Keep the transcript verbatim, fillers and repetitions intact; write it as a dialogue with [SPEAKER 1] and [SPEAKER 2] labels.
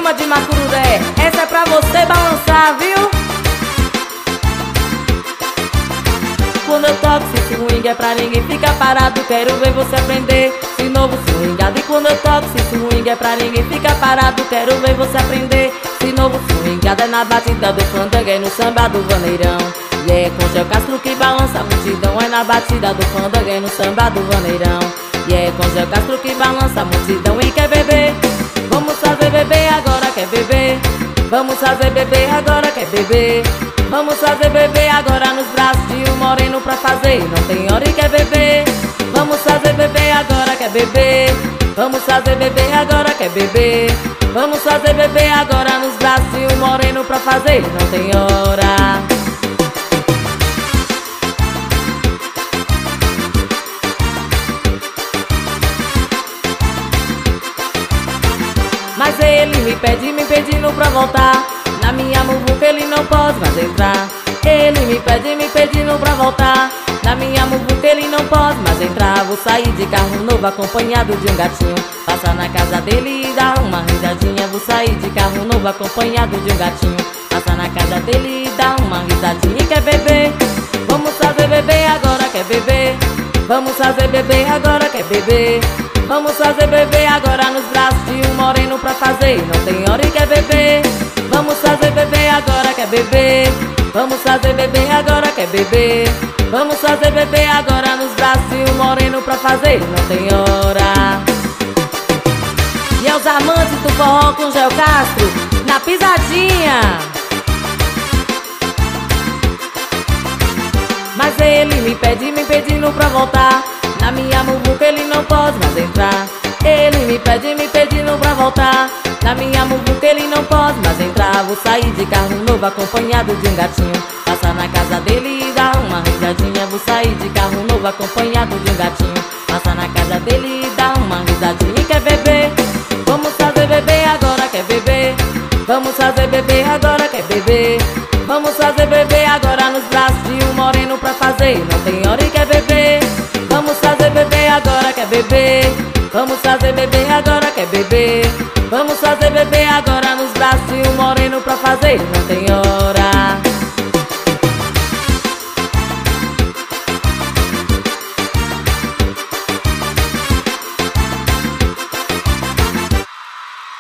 [SPEAKER 1] turma de Macurudé, essa é pra você balançar, viu? Quando eu toco esse swing é pra ninguém ficar parado. Quero ver você aprender esse novo swingado. E quando eu toco esse swing é pra ninguém ficar parado. Quero ver você aprender esse novo swingado. É na batida do fandango, é no samba do vaneirão. E é com Gel Castro que balança a multidão. É na batida do fandango, é no samba do vaneirão. E é com Gel Castro que balança a multidão. E quer beber? Vamos fazer beber agora, quer beber? Vamos fazer beber agora, quer beber? Vamos fazer beber agora nos braços de um moreno pra fazer. Não tem hora e quer beber. Vamos fazer beber agora, quer beber? Vamos fazer beber agora, quer beber? Vamos fazer beber agora nos braços de um moreno pra fazer. Não tem hora. Mas ele me pede, me pedindo pra voltar. Na minha muvuca ele não pode mais entrar. Ele me pede, me pedindo pra voltar. Na minha muvuca ele não pode mais entrar. Vou sair de carro novo acompanhado de um gatinho. Passar na casa dele e dar uma risadinha. Vou sair de carro novo acompanhado de um gatinho. Passar na casa dele e dar uma risadinha. E quer beber? Vamos fazer beber agora, quer beber? Vamos fazer beber agora, quer beber? Vamos fazer beber agora nos braços de um moreno pra fazer. Não tem hora e quer beber. Vamos fazer beber agora, quer beber? Vamos fazer beber agora, quer beber? Vamos fazer beber agora nos braços de um moreno pra fazer. Não tem hora. E aos amantes do forró com Gel Castro, na pisadinha. Mas ele me pede, me pedindo pra voltar. Na minha muvuca ele não pode mais entrar. Ele me pede, me pedindo pra voltar. Na minha muvuca ele não pode mais entrar. Vou sair de carro novo acompanhado de um gatinho. Passar na casa dele e dar uma risadinha. Vou sair de carro novo acompanhado de um gatinho. Passar na casa dele e dar uma risadinha. E quer beber? Vamos fazer beber agora, quer beber? Vamos fazer beber agora, quer beber? Vamos fazer beber agora nos braços de um moreno pra fazer. Não tem hora e quer beber. Vamos fazer beber agora, quer beber? Vamos fazer beber agora, quer beber? Vamos fazer beber agora nos braços de um moreno pra fazer. Não tem hora.